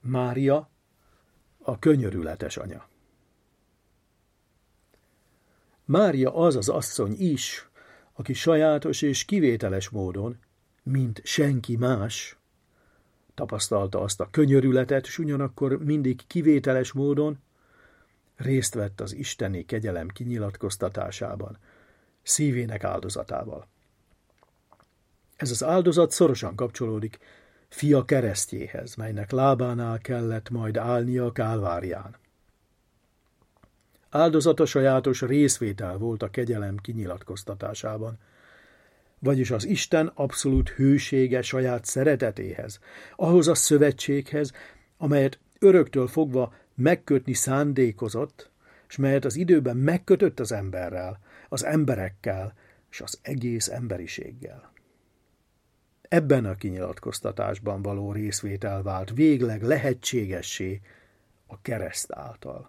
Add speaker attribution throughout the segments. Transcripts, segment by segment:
Speaker 1: Mária, a könyörületes anya. Mária az az asszony is, aki sajátos és kivételes módon, mint senki más, tapasztalta azt a könyörületet, s ugyanakkor mindig kivételes módon részt vett az isteni kegyelem kinyilatkoztatásában, szívének áldozatával. Ez az áldozat szorosan kapcsolódik fia keresztjéhez, melynek lábánál kellett majd állnia a Kálvárián. Áldozata sajátos részvétel volt a kegyelem kinyilatkoztatásában, vagyis az Isten abszolút hűsége saját szeretetéhez, ahhoz a szövetséghez, amelyet öröktől fogva megkötni szándékozott, és melyet az időben megkötött az emberrel, az emberekkel és az egész emberiséggel. Ebben a kinyilatkoztatásban való részvétel vált végleg lehetségessé a kereszt által.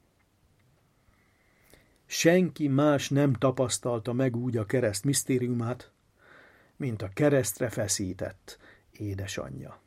Speaker 1: Senki más nem tapasztalta meg úgy a kereszt misztériumát, mint a keresztre feszített édesanyja.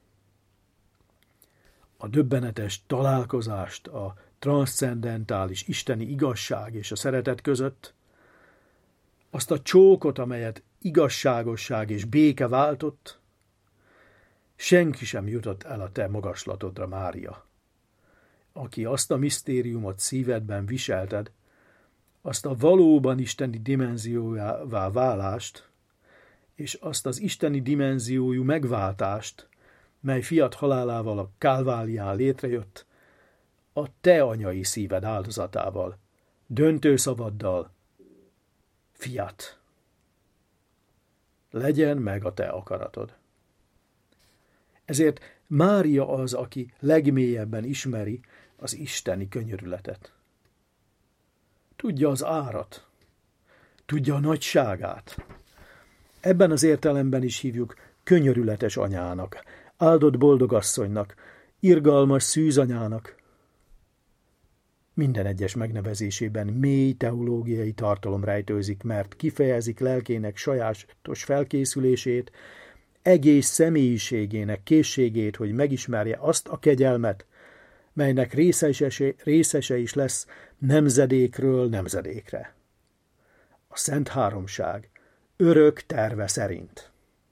Speaker 1: A döbbenetes találkozást a transzcendentális isteni igazság és a szeretet között, azt a csókot, amelyet igazságosság és béke váltott, senki sem jutott el a te magaslatodra, Mária, aki azt a misztériumot szívedben viselted, azt a valóban isteni dimenziójává válást, és azt az isteni dimenziójú megváltást, mely fiat halálával a Kálvárián létrejött, a te anyai szíved áldozatával, döntő szavaddal, fiat, legyen meg a te akaratod. Ezért Mária az, aki legmélyebben ismeri az isteni könyörületet. Tudja az árat, tudja a nagyságát. Ebben az értelemben is hívjuk könyörületes anyának, áldott boldogasszonynak, irgalmas szűzanyának. Minden egyes megnevezésében mély teológiai tartalom rejtőzik, mert kifejezik lelkének sajátos felkészülését, egész személyiségének készségét, hogy megismerje azt a kegyelmet, melynek részese is lesz nemzedékről nemzedékre. A Szent Háromság örök terve szerint.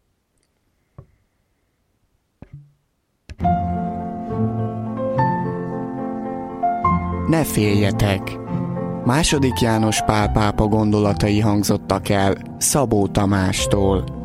Speaker 2: Ne féljetek! II. János Pál pápa gondolatai hangzottak el Szabó Tamástól.